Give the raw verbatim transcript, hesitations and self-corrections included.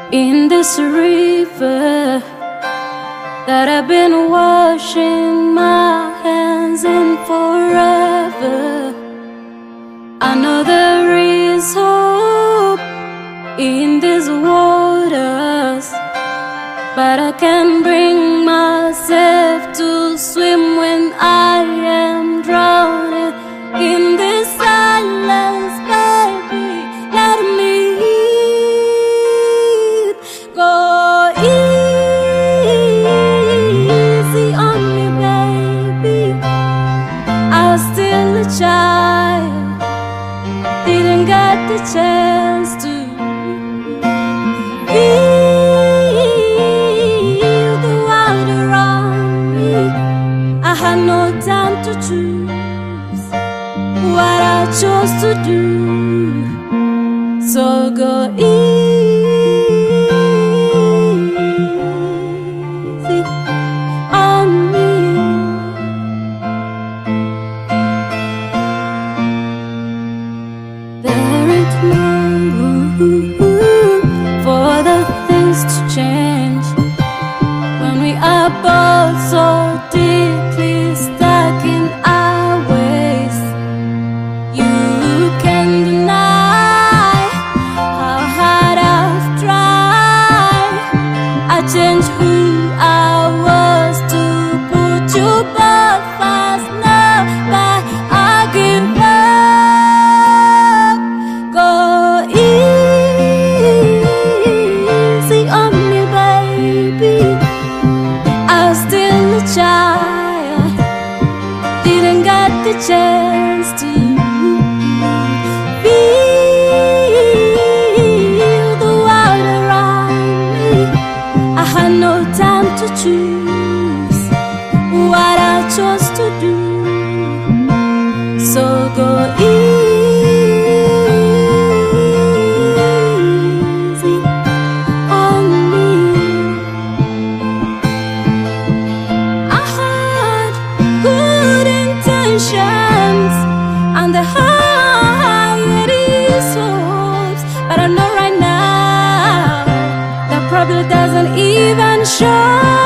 in this river that I've been washing my hands in forever. I know there is hope in these waters, but I can't bring myself to swim when I am drowning in this silence, baby. Let me go easy on me, baby. I was still a child, didn't get the chance to feel the world around me. I had no time to choose what I chose to do. So go easy on me. There ain't no room for the things to change when we are both so deeply stuck in our ways. You can deny how hard I've tried. I changed who I was to put you both first. Now, but I give up. Go easy on me, baby. I was still a child, didn't get the chance to feel the world around me. I had no time to choose what I chose to do. So go easy on me. I had good intentions and the highest hopes, but I know right now that probably doesn't even show.